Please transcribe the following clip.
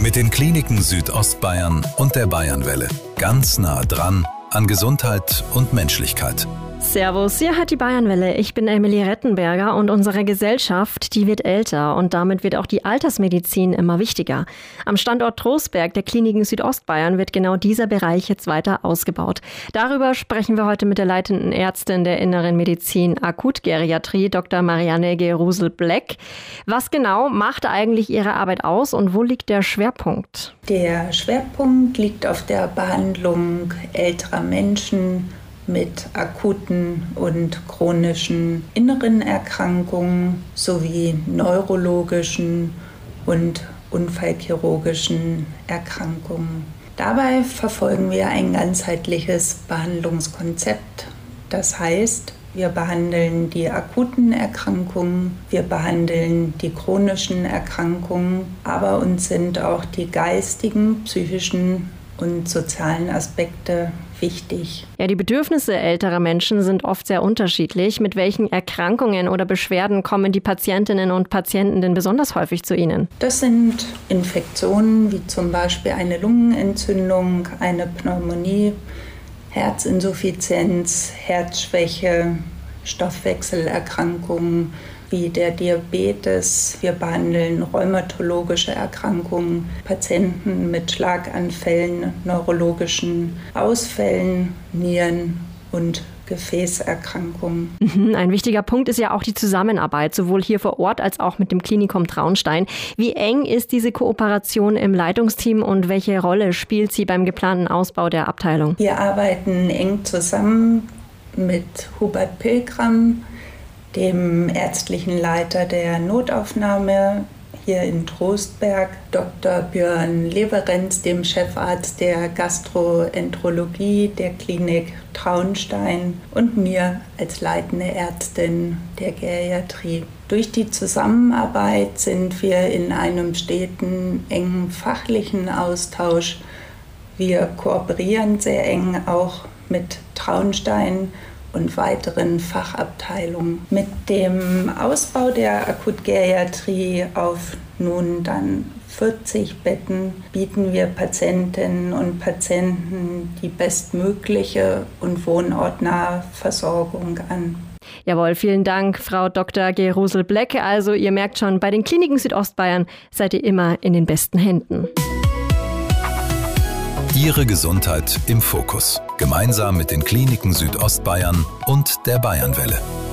Mit den Kliniken Südostbayern und der Bayernwelle. Ganz nah dran an Gesundheit und Menschlichkeit. Servus, hier hat die Bayernwelle. Ich bin Emilie Rettenberger und unsere Gesellschaft, die wird älter und damit wird auch die Altersmedizin immer wichtiger. Am Standort Trostberg der Kliniken Südostbayern wird genau dieser Bereich jetzt weiter ausgebaut. Darüber sprechen wir heute mit der leitenden Ärztin der Inneren Medizin Akutgeriatrie, Dr. Marianne Gerusel-Bleck. Was genau macht eigentlich Ihre Arbeit aus und wo liegt der Schwerpunkt? Der Schwerpunkt liegt auf der Behandlung älterer Menschen mit akuten und chronischen inneren Erkrankungen sowie neurologischen und unfallchirurgischen Erkrankungen. Dabei verfolgen wir ein ganzheitliches Behandlungskonzept. Das heißt, wir behandeln die akuten Erkrankungen, wir behandeln die chronischen Erkrankungen, aber uns sind auch die geistigen, psychischen und sozialen Aspekte wichtig. Ja, die Bedürfnisse älterer Menschen sind oft sehr unterschiedlich. Mit welchen Erkrankungen oder Beschwerden kommen die Patientinnen und Patienten denn besonders häufig zu Ihnen? Das sind Infektionen wie zum Beispiel eine Lungenentzündung, eine Pneumonie, Herzinsuffizienz, Herzschwäche, Stoffwechselerkrankungen wie der Diabetes. Wir behandeln rheumatologische Erkrankungen, Patienten mit Schlaganfällen, neurologischen Ausfällen, Nieren- und Gefäßerkrankungen. Ein wichtiger Punkt ist ja auch die Zusammenarbeit, sowohl hier vor Ort als auch mit dem Klinikum Traunstein. Wie eng ist diese Kooperation im Leitungsteam und welche Rolle spielt sie beim geplanten Ausbau der Abteilung? Wir arbeiten eng zusammen mit Hubert Pilgram, dem ärztlichen Leiter der Notaufnahme hier in Trostberg, Dr. Björn Leverenz, dem Chefarzt der Gastroenterologie der Klinik Traunstein und mir als leitende Ärztin der Geriatrie. Durch die Zusammenarbeit sind wir in einem steten, engen fachlichen Austausch. Wir kooperieren sehr eng auch mit Traunstein und weiteren Fachabteilungen. Mit dem Ausbau der Akutgeriatrie auf nun dann 40 Betten bieten wir Patientinnen und Patienten die bestmögliche und wohnortnahe Versorgung an. Jawohl, vielen Dank, Frau Dr. Gerusel-Bleck. Also ihr merkt schon, bei den Kliniken Südostbayern seid ihr immer in den besten Händen. Ihre Gesundheit im Fokus. Gemeinsam mit den Kliniken Südostbayern und der Bayernwelle.